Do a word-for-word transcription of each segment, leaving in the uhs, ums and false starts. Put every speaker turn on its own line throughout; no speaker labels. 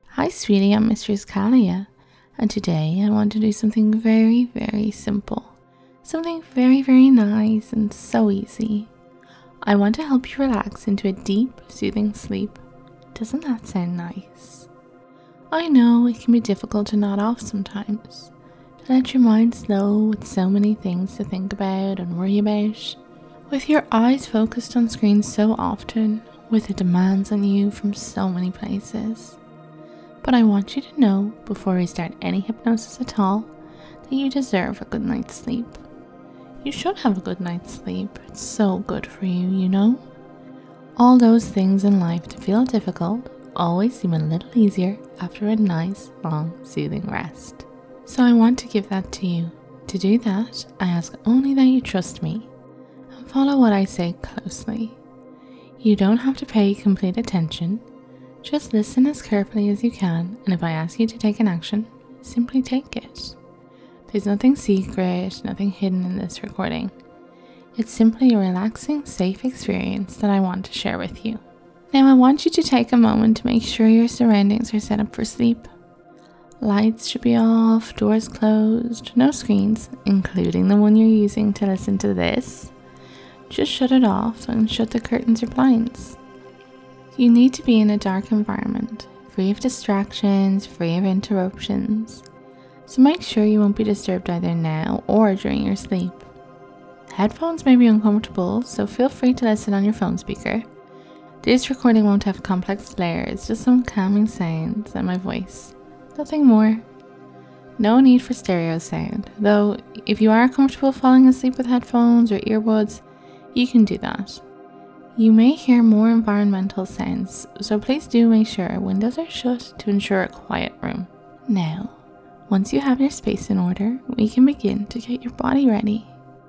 Hi sweetie, I'm Mistress Kalia, and today I want to do something very, very simple. Something very, very nice and so easy. I want to help you relax into a deep, soothing sleep. Doesn't that sound nice? I know it can be difficult to nod off sometimes, to let your mind slow with so many things to think about and worry about. With your eyes focused on screens so often, with the demands on you from so many places. But I want you to know, before we start any hypnosis at all, that you deserve a good night's sleep. You should have a good night's sleep. It's so good for you, you know? All those things in life that feel difficult always seem a little easier after a nice, long, soothing rest. So I want to give that to you. To do that, I ask only that you trust me and follow what I say closely. You don't have to pay complete attention. Just listen as carefully as you can, and if I ask you to take an action, simply take it. There's nothing secret, nothing hidden in this recording. It's simply a relaxing, safe experience that I want to share with you. Now I want you to take a moment to make sure your surroundings are set up for sleep. Lights should be off, doors closed, no screens, including the one you're using to listen to this. Just shut it off and shut the curtains or blinds. You need to be in a dark environment, free of distractions, free of interruptions. So make sure you won't be disturbed either now or during your sleep. Headphones may be uncomfortable, so feel free to listen on your phone speaker. This recording won't have complex layers, just some calming sounds and my voice. Nothing more. No need for stereo sound, though if you are comfortable falling asleep with headphones or earbuds, you can do that. You may hear more environmental sounds, so please do make sure windows are shut to ensure a quiet room. Now, once you have your space in order, we can begin to get your body ready.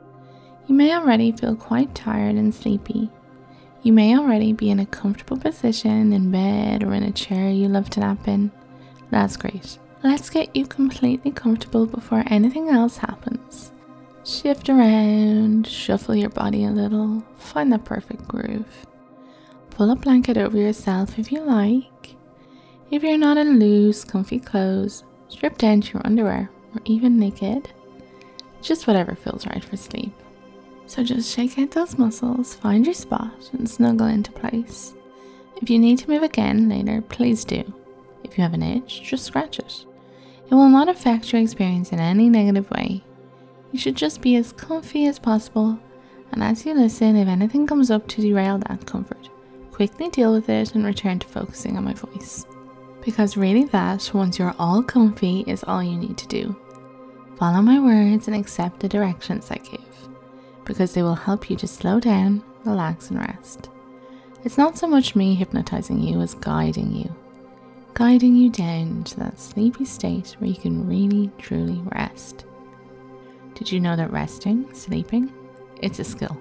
You may already feel quite tired and sleepy. You may already be in a comfortable position in bed or in a chair you love to nap in. That's great. Let's get you completely comfortable before anything else happens. Shift around, shuffle your body a little, find that perfect groove. Pull a blanket over yourself if you like. If you're not in loose, comfy clothes, strip down to your underwear or even naked. Just whatever feels right for sleep. So just shake out those muscles, find your spot and snuggle into place. If you need to move again later, please do. If you have an itch, just scratch it. It will not affect your experience in any negative way. You should just be as comfy as possible, and as you listen, if anything comes up to derail that comfort, quickly deal with it and return to focusing on my voice. Because really that, once you're all comfy, is all you need to do. Follow my words and accept the directions I give, because they will help you to slow down, relax and rest. It's not so much me hypnotizing you as guiding you, guiding you down to that sleepy state where you can really, truly rest. Did you know that resting, sleeping, it's a skill,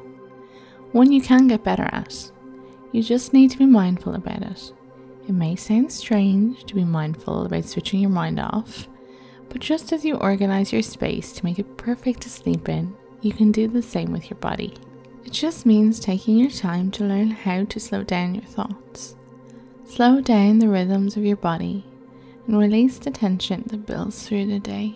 one you can get better at. You just need to be mindful about it. It may sound strange to be mindful about switching your mind off, but just as you organize your space to make it perfect to sleep in, you can do the same with your body. It just means taking your time to learn how to slow down your thoughts. Slow down the rhythms of your body and release the tension that builds through the day.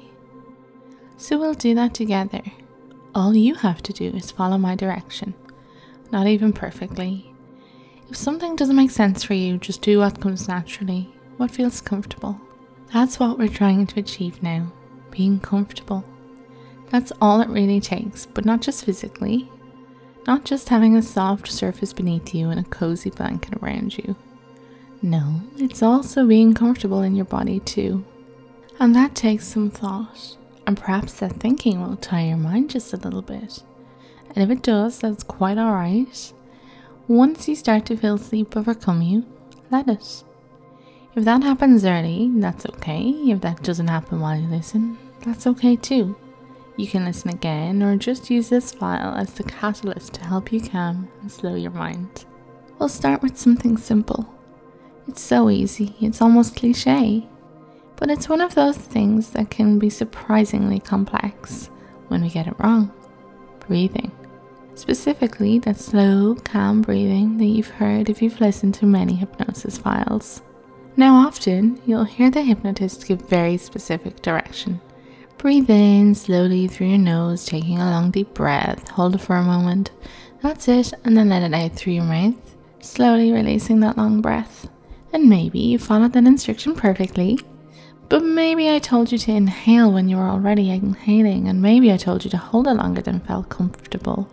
So we'll do that together. All you have to do is follow my direction, not even perfectly. If something doesn't make sense for you, just do what comes naturally, what feels comfortable. That's what we're trying to achieve now, being comfortable. That's all it really takes, but not just physically, not just having a soft surface beneath you and a cozy blanket around you. No, it's also being comfortable in your body too. And that takes some thought. And perhaps that thinking will tire your mind just a little bit. And if it does, that's quite alright. Once you start to feel sleep overcome you, let it. If that happens early, that's okay. If that doesn't happen while you listen, that's okay too. You can listen again or just use this file as the catalyst to help you calm and slow your mind. We'll start with something simple. It's so easy, it's almost cliche. But it's one of those things that can be surprisingly complex when we get it wrong. Breathing. Specifically, that slow, calm breathing that you've heard if you've listened to many hypnosis files. Now often, you'll hear the hypnotist give very specific direction. Breathe in slowly through your nose, taking a long deep breath, hold it for a moment, that's it, and then let it out through your mouth, slowly releasing that long breath. And maybe you followed that instruction perfectly, but maybe I told you to inhale when you were already inhaling, and maybe I told you to hold it longer than felt comfortable.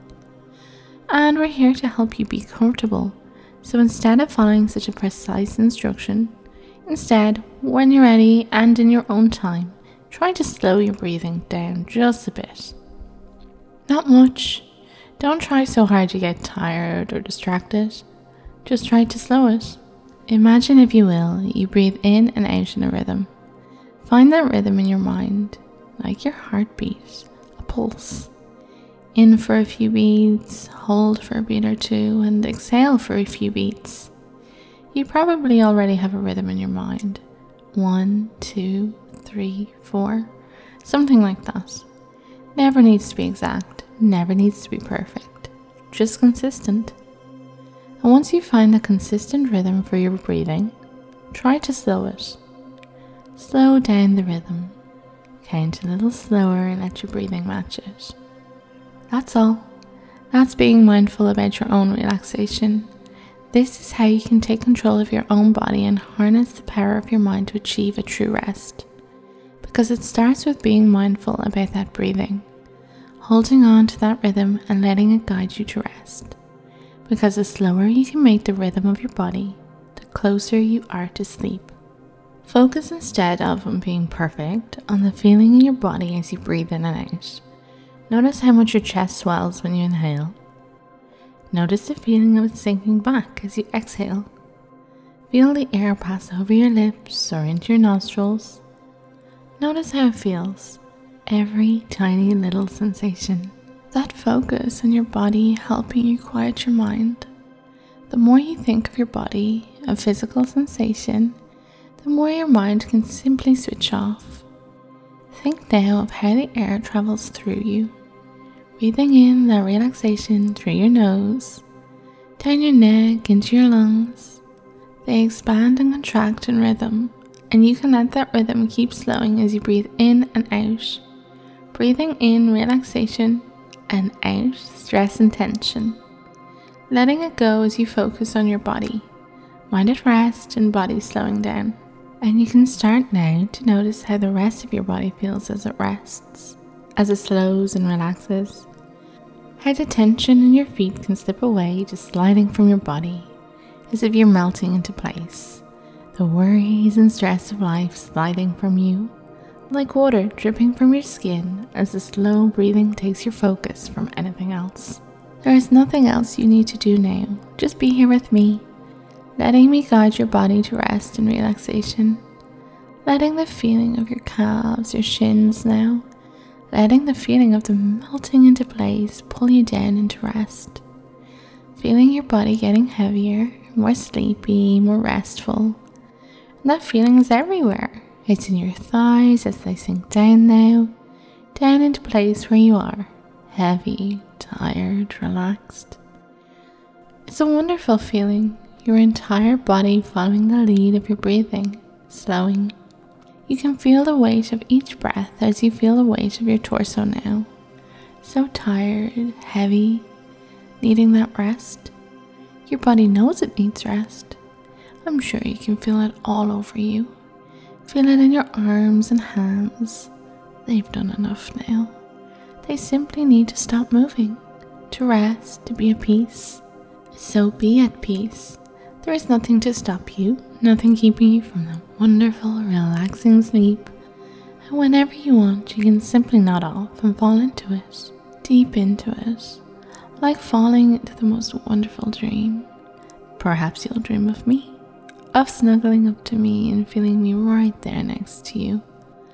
And we're here to help you be comfortable. So instead of following such a precise instruction, instead, when you're ready and in your own time, try to slow your breathing down just a bit. Not much. Don't try so hard you get tired or distracted. Just try to slow it. Imagine, if you will, you breathe in and out in a rhythm. Find that rhythm in your mind, like your heartbeat, a pulse. In for a few beats, hold for a beat or two, and exhale for a few beats. You probably already have a rhythm in your mind. One, two, three, four, something like that. Never needs to be exact, never needs to be perfect, just consistent. And once you find the consistent rhythm for your breathing, try to slow it. Slow down the rhythm. Count a little slower and let your breathing match it. That's all. That's being mindful about your own relaxation. This is how you can take control of your own body and harness the power of your mind to achieve a true rest. Because it starts with being mindful about that breathing, holding on to that rhythm and letting it guide you to rest. Because the slower you can make the rhythm of your body, the closer you are to sleep. Focus instead of on being perfect on the feeling in your body as you breathe in and out. Notice how much your chest swells when you inhale. Notice the feeling of it sinking back as you exhale. Feel the air pass over your lips or into your nostrils. Notice how it feels, every tiny little sensation. That focus on your body helping you quiet your mind. The more you think of your body, a physical sensation, the more your mind can simply switch off. Think now of how the air travels through you. Breathing in that relaxation through your nose, down your neck into your lungs. They expand and contract in rhythm, and you can let that rhythm keep slowing as you breathe in and out. Breathing in relaxation and out stress and tension. Letting it go as you focus on your body. Mind at rest and body slowing down. And you can start now to notice how the rest of your body feels as it rests, as it slows and relaxes. How the tension in your feet can slip away, just sliding from your body, as if you're melting into place. The worries and stress of life sliding from you, like water dripping from your skin as the slow breathing takes your focus from anything else. There is nothing else you need to do now, just be here with me, letting me guide your body to rest and relaxation, letting the feeling of your calves, your shins now, letting the feeling of them melting into place pull you down into rest. Feeling your body getting heavier, more sleepy, more restful. And that feeling is everywhere. It's in your thighs as they sink down now, down into place where you are, heavy, tired, relaxed. It's a wonderful feeling, your entire body following the lead of your breathing, slowing. You can feel the weight of each breath as you feel the weight of your torso now. So tired, heavy, needing that rest. Your body knows it needs rest. I'm sure you can feel it all over you. Feel it in your arms and hands. They've done enough now. They simply need to stop moving, to rest, to be at peace. So be at peace. There is nothing to stop you, nothing keeping you from that wonderful, relaxing sleep. And whenever you want, you can simply nod off and fall into it, deep into it, like falling into the most wonderful dream. Perhaps you'll dream of me, of snuggling up to me and feeling me right there next to you.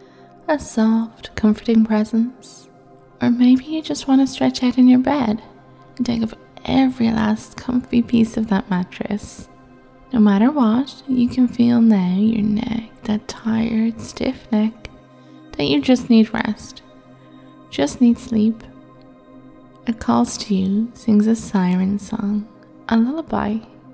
A soft, comforting presence. Or maybe you just want to stretch out in your bed and take up every last comfy piece of that mattress. No matter what, you can feel now your neck, that tired, stiff neck, that you just need rest, just need sleep. It calls to you, sings a siren song, a lullaby,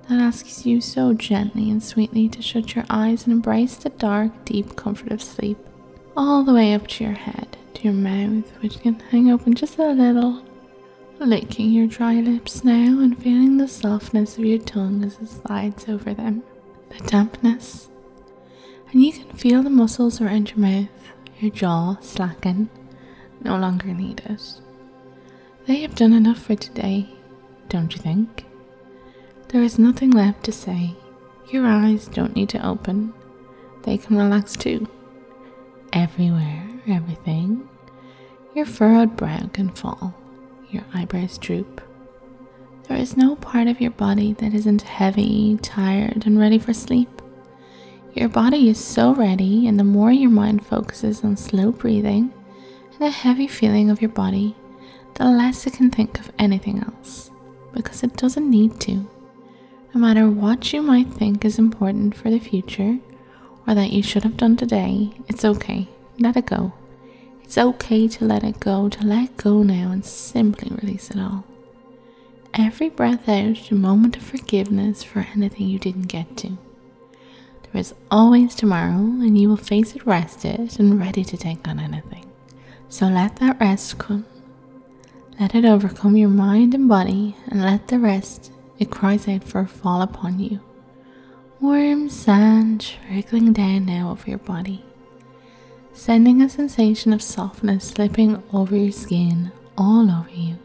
that asks you so gently and sweetly to shut your eyes and embrace the dark, deep comfort of sleep, all the way up to your head, to your mouth, which can hang open just a little, licking your dry lips now and feeling the softness of your tongue as it slides over them, the dampness, and you can feel the muscles around your mouth, your jaw slacken, no longer needed. They have done enough for today, don't you think? There is nothing left to say. Your eyes don't need to open. They can relax too. Everywhere, everything. Your furrowed brow can fall. Your eyebrows droop. There is no part of your body that isn't heavy, tired, and ready for sleep. Your body is so ready, and the more your mind focuses on slow breathing and a heavy feeling of your body, the less it can think of anything else, because it doesn't need to. No matter what you might think is important for the future, or that you should have done today, it's okay. Let it go. It's okay to let it go, to let go now and simply release it all. Every breath out, a moment of forgiveness for anything you didn't get to. There is always tomorrow, and you will face it rested and ready to take on anything. So let that rest come. Let it overcome your mind and body, and let the rest, it cries out for, fall upon you. Warm sand trickling down now over your body, sending a sensation of softness slipping over your skin, all over you.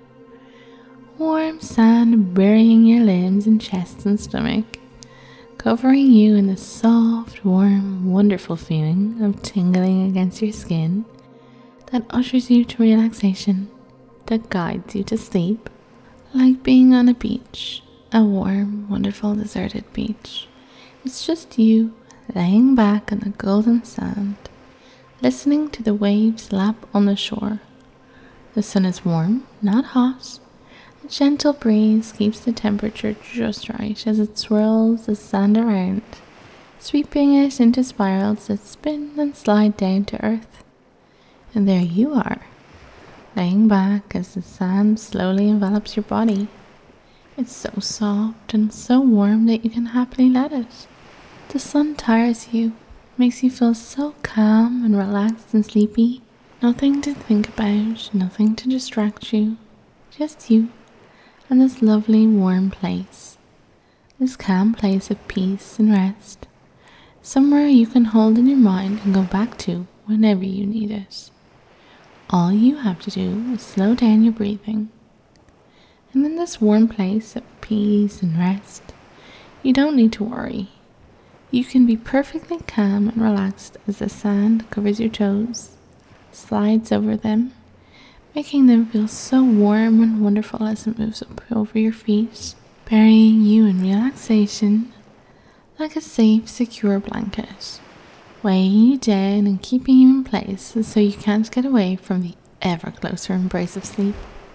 Warm sand burying your limbs and chest and stomach, covering you in the soft, warm, wonderful feeling of tingling against your skin that ushers you to relaxation, that guides you to sleep, like being on a beach, a warm, wonderful, deserted beach. It's just you laying back on the golden sand, listening to the waves lap on the shore. The sun is warm, not hot. The gentle breeze keeps the temperature just right as it swirls the sand around, sweeping it into spirals that spin and slide down to earth. And there you are, laying back as the sand slowly envelops your body. It's so soft and so warm that you can happily let it. The sun tires you, makes you feel so calm and relaxed and sleepy. Nothing to think about, nothing to distract you. Just you and this lovely warm place. This calm place of peace and rest. Somewhere you can hold in your mind and go back to whenever you need it. All you have to do is slow down your breathing. And in this warm place of peace and rest, you don't need to worry. You can be perfectly calm and relaxed as the sand covers your toes, slides over them, making them feel so warm and wonderful as it moves up over your feet, burying you in relaxation like a safe, secure blanket, weighing you down and keeping you in place so you can't get away from the ever closer embrace of sleep.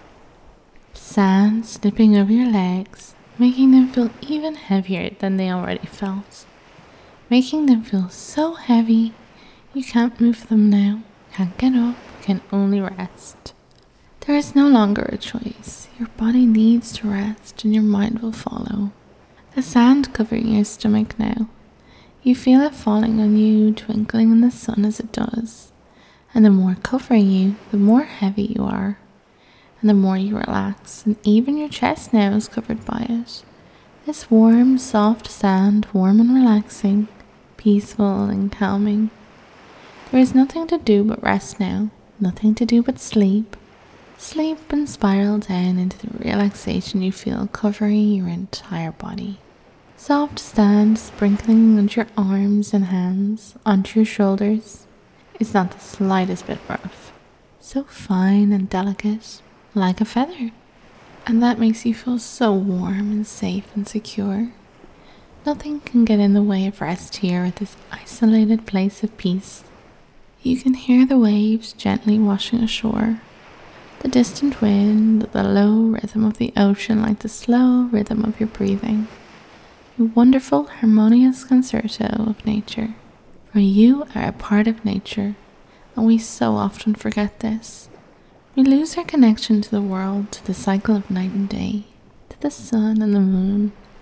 Sand slipping over your legs, making them feel even heavier than they already felt, making them feel so heavy you can't move them now, can't get up, can only rest. There is no longer a choice. Your body needs to rest and your mind will follow. The sand covering your stomach now. You feel it falling on you, twinkling in the sun as it does. And the more covering you, the more heavy you are. And the more you relax, and even your chest now is covered by it. This warm, soft sand, warm and relaxing, peaceful and calming. There is nothing to do but rest now, nothing to do but sleep. Sleep and spiral down into the relaxation you feel covering your entire body. Soft sand sprinkling onto your arms and hands, onto your shoulders. It's not the slightest bit rough. So fine and delicate, like a feather. And that makes you feel so warm and safe and secure. Nothing can get in the way of rest here at this isolated place of peace. You can hear the waves gently washing ashore. The distant wind, the low rhythm of the ocean like the slow rhythm of your breathing. A wonderful harmonious concerto of nature. For you are a part of nature, and we so often forget this. We lose our connection to the world, to the cycle of night and day, to the sun and the moon,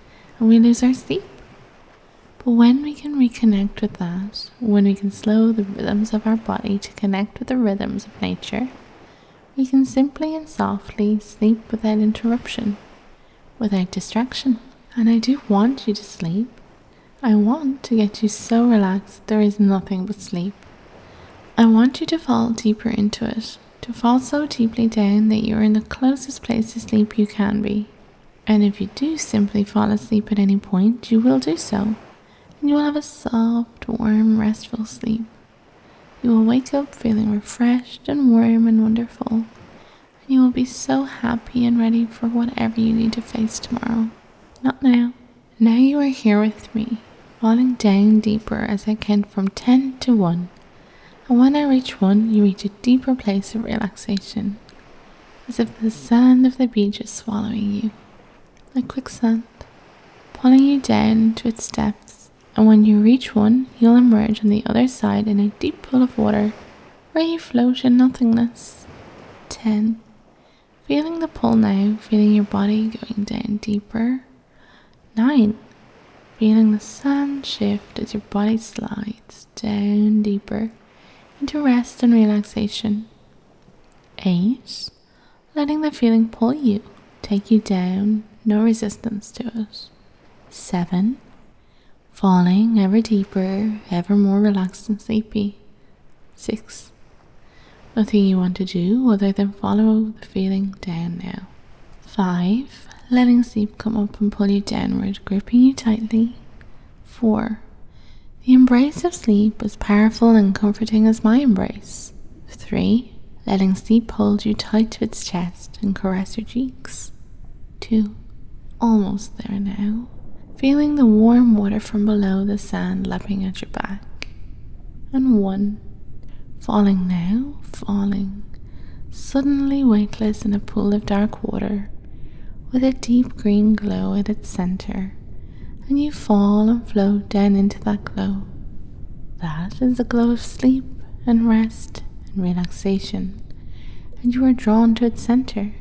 and we lose our sleep. But when we can reconnect with that, when we can slow the rhythms of our body to connect with the rhythms of nature, we can simply and softly sleep without interruption, without distraction. And I do want you to sleep. I want to get you so relaxed there is nothing but sleep. I want you to fall deeper into it, to fall so deeply down that you are in the closest place to sleep you can be. And if you do simply fall asleep at any point, you will do so, and you will have a soft, warm, restful sleep. You will wake up feeling refreshed and warm and wonderful, and you will be so happy and ready for whatever you need to face tomorrow. Not now. Now you are here with me, falling down deeper as I count from ten to one. And when I reach one, you reach a deeper place of relaxation, as if the sand of the beach is swallowing you, like quicksand, pulling you down into its depths. And when you reach one, you'll emerge on the other side in a deep pool of water, where you float in nothingness. ten. Feeling the pull now, feeling your body going down deeper. nine. Feeling the sand shift as your body slides down deeper into rest and relaxation. eight. Letting the feeling pull you, take you down, no resistance to it. seven. Falling ever deeper, ever more relaxed and sleepy. six. Nothing you want to do other than follow the feeling down now. five. Letting sleep come up and pull you downward, gripping you tightly. four. The embrace of sleep as powerful and comforting as my embrace. three. Letting sleep hold you tight to its chest and caress your cheeks. two. Almost there now. Feeling the warm water from below the sand lapping at your back. And one. Falling now, falling. Suddenly weightless in a pool of dark water, with a deep green glow at its center, and you fall and float down into that glow. That is the glow of sleep and rest and relaxation, and you are drawn to its center,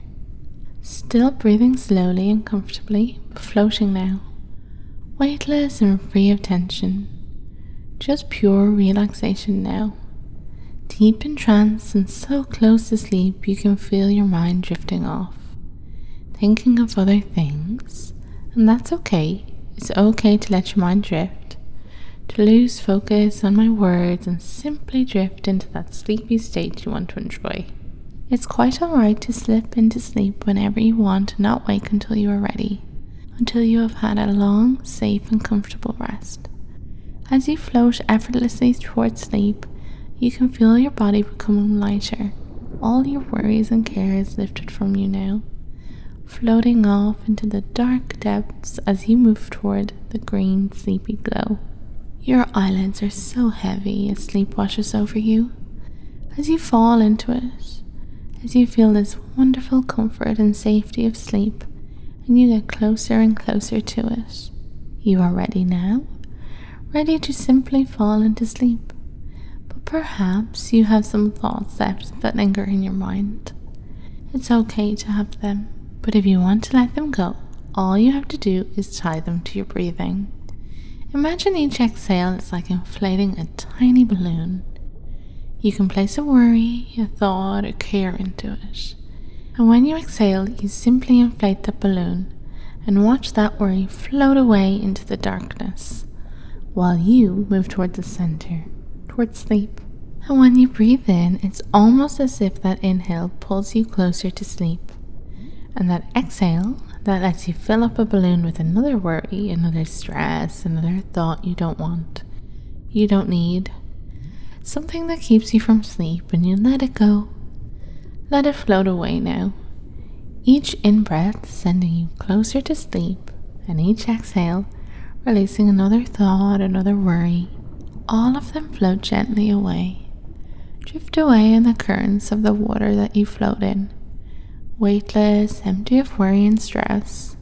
still breathing slowly and comfortably, but floating now, weightless and free of tension, just pure relaxation now, deep in trance and so close to sleep you can feel your mind drifting off, thinking of other things, and that's okay. It's okay to let your mind drift, to lose focus on my words and simply drift into that sleepy state you want to enjoy. It's quite alright to slip into sleep whenever you want and not wake until you are ready, until you have had a long, safe and comfortable rest. As you float effortlessly towards sleep, you can feel your body becoming lighter, all your worries and cares lifted from you now, floating off into the dark depths as you move toward the green sleepy glow. Your eyelids are so heavy as sleep washes over you, as you fall into it, as you feel this wonderful comfort and safety of sleep, and you get closer and closer to it. You are ready now, ready to simply fall into sleep, but perhaps you have some thoughts left that linger in your mind. It's okay to have them. But if you want to let them go, all you have to do is tie them to your breathing. Imagine each exhale is like inflating a tiny balloon. You can place a worry, a thought, or care into it. And when you exhale, you simply inflate the balloon and watch that worry float away into the darkness, while you move toward the center, towards sleep. And when you breathe in, it's almost as if that inhale pulls you closer to sleep. And that exhale, that lets you fill up a balloon with another worry, another stress, another thought you don't want, you don't need, something that keeps you from sleep, and you let it go. Let it float away now. Each in-breath sending you closer to sleep, and each exhale releasing another thought, another worry. All of them float gently away. Drift away in the currents of the water that you float in. Weightless, empty of worry and stress.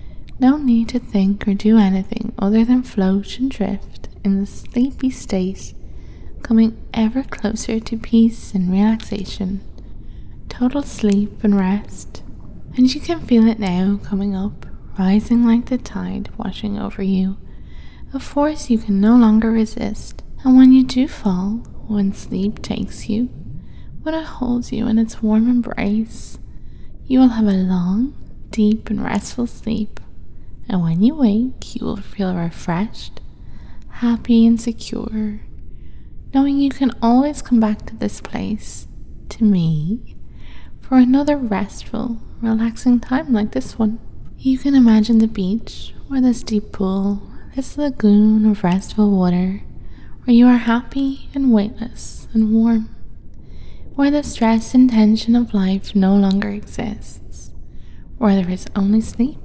No need to think or do anything other than float and drift in the sleepy state, coming ever closer to peace and relaxation, total sleep and rest. And you can feel it now coming up, rising like the tide washing over you, a force you can no longer resist. And when you do fall, when sleep takes you, when it holds you in its warm embrace, you will have a long, deep, and restful sleep. And when you wake, you will feel refreshed, happy, and secure, knowing you can always come back to this place, to me, for another restful, relaxing time like this one. You can imagine the beach, or this deep pool, this lagoon of restful water, where you are happy and weightless and warm, where the stress and tension of life no longer exists, where there is only sleep.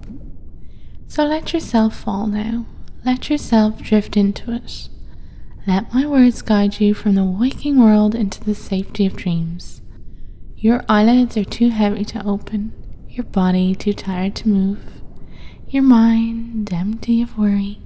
So let yourself fall now. Let yourself drift into it. Let my words guide you from the waking world into the safety of dreams. Your eyelids are too heavy to open, your body too tired to move, your mind empty of worry.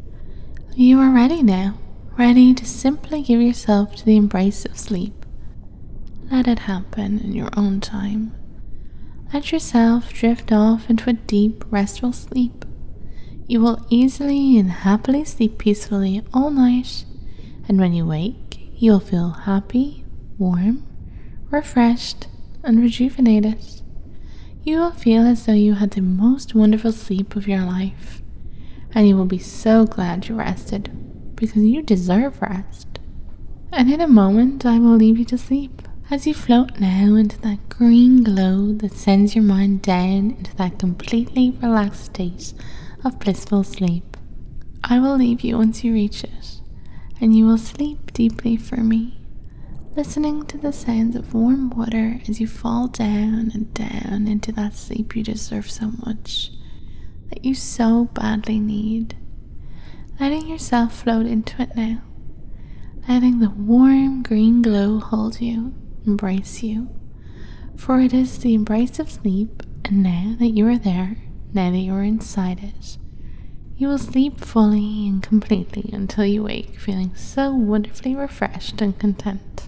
You are ready now, ready to simply give yourself to the embrace of sleep. Let it happen in your own time. Let yourself drift off into a deep, restful sleep. You will easily and happily sleep peacefully all night, and when you wake, you will feel happy, warm, refreshed, and rejuvenated. You will feel as though you had the most wonderful sleep of your life, and you will be so glad you rested, because you deserve rest. And in a moment, I will leave you to sleep, as you float now into that green glow that sends your mind down into that completely relaxed state of blissful sleep. I will leave you once you reach it, and you will sleep deeply for me, listening to the sounds of warm water as you fall down and down into that sleep you deserve so much, that you so badly need. Letting yourself float into it now, letting the warm green glow hold you, embrace you, for it is the embrace of sleep. And now that you are there, now that you are inside it, you will sleep fully and completely until you wake feeling so wonderfully refreshed and content.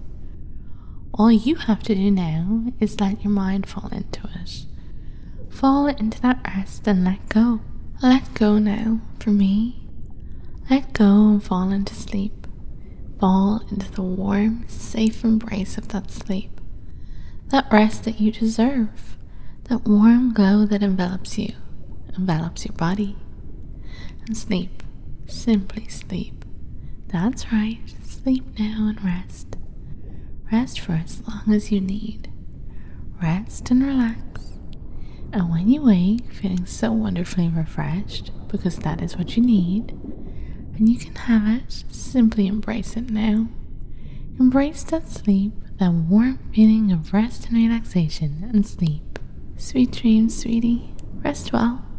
All you have to do now is let your mind fall into it. Fall into that rest and let go. Let go now, for me. Let go and fall into sleep. Fall into the warm, safe embrace of that sleep. That rest that you deserve. That warm glow that envelops you, envelops your body. And sleep. Simply sleep. That's right. Sleep now and rest. Rest for as long as you need. Rest and relax. And when you wake, feeling so wonderfully refreshed, because that is what you need, and you can have it, simply embrace it now. Embrace that sleep, that warm feeling of rest and relaxation and sleep. Sweet dreams, sweetie. Rest well.